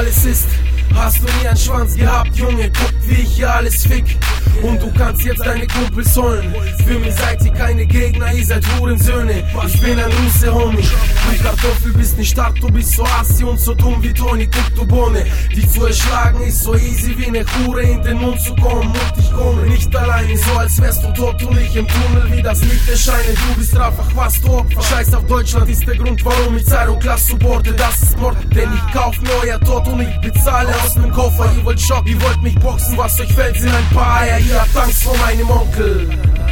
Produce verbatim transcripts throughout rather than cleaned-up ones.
alles ist. Hast du nie einen Schwanz gehabt, Junge? Guck, wie ich hier alles fick. Und du kannst jetzt deine Kumpels holen. Für mich seid ihr keine Gegner, ihr seid Hurensöhne. Ich bin ein Russe, Homie. Du Kartoffel bist nicht stark, du bist so assi und so dumm wie Toni. Guck, du Bohne, dich zu erschlagen ist so easy wie eine Hure in den Mund zu kommen. Und ich komme nicht alleine, so als wärst du tot und ich im Tunnel wie das Licht erscheine. Du bist einfach was, du Opfer. Scheiß auf Deutschland ist der Grund, warum ich Zeit und Klasse supporte. Das ist Mord, denn ich kauf mir euer Tod und ich bezahle aus dem Koffer. Ihr wollt Schock, ihr wollt mich boxen, was euch fällt, sind ein paar Eier. Ihr habt Angst vor meinem Onkel.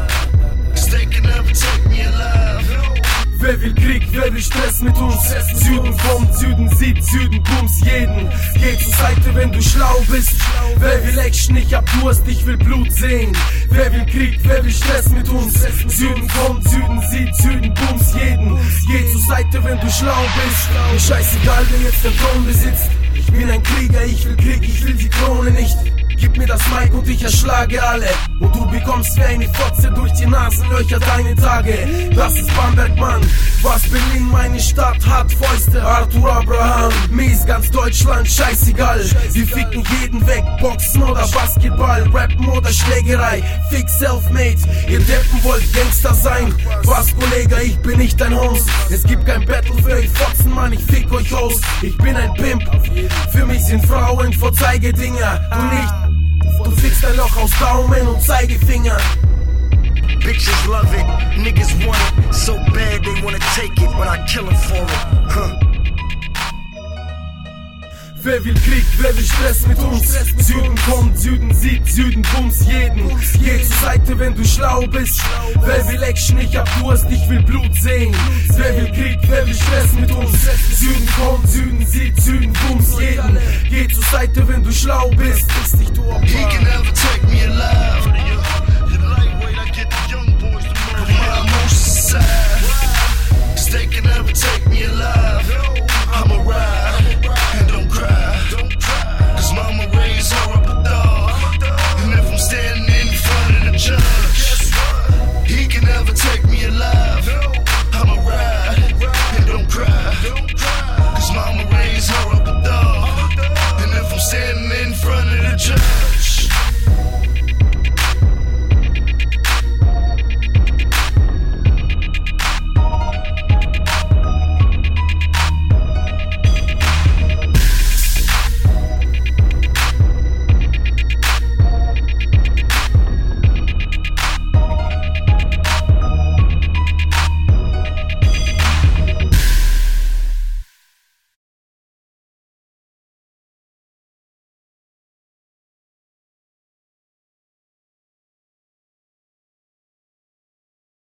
Wer will Krieg, wer will Stress mit uns? Süden kommt, Süden sieht, Süden bums jeden. Geh zur Seite, wenn du schlau bist. Wer will Action, ich hab Durst, ich will Blut sehen. Wer will Krieg, wer will Stress mit uns? Süden kommt, Süden sieht, Süden bums jeden. Geh zur Seite, wenn du schlau bist. Mir scheißegal, wer jetzt den Thron besitzt. Ich bin ein Krieger, ich will Krieg, ich will die Krone nicht. Gib mir das Mic und ich erschlage alle. Und du bekommst wie eine Fotze durch die Nasenlöcher deine Tage. Das ist Bamberg, Mann. Was Berlin, meine Stadt, hat Fäuste. Arthur Abraham, mir ist ganz Deutschland scheißegal. Wir ficken jeden weg, Boxen oder Basketball, Rappen oder Schlägerei. Fick self-made, ihr Deppen wollt Gangster sein. Was, Kollege, ich bin nicht dein Host. Es gibt kein Battle für euch Fotzen, Mann, ich fick euch aus. Ich bin ein Pimp, für mich sind Frauen Vorzeigedinger. Du nicht. Du fickst ein Loch aus Daumen und Zeigefinger. Bitches love it, niggas want it so bad they wanna take it, but I kill them for it, huh? Wer will Krieg, wer will Stress mit uns? Süden kommt, Süden sieht, Süden bums jeden. Geh zur Seite, wenn du schlau bist. Wer will Action, ich hab Durst, ich will Blut sehen. Wer will Krieg, wer will Stress mit uns? Süden kommt, Süden sieht, Süden bums jeden. Geh zur Seite, wenn du schlau bist. Bist nicht du Opfer. He can never take me alive. The lightweight, I get the young boys to move my emotions aside. 'Cause they can never take me alive.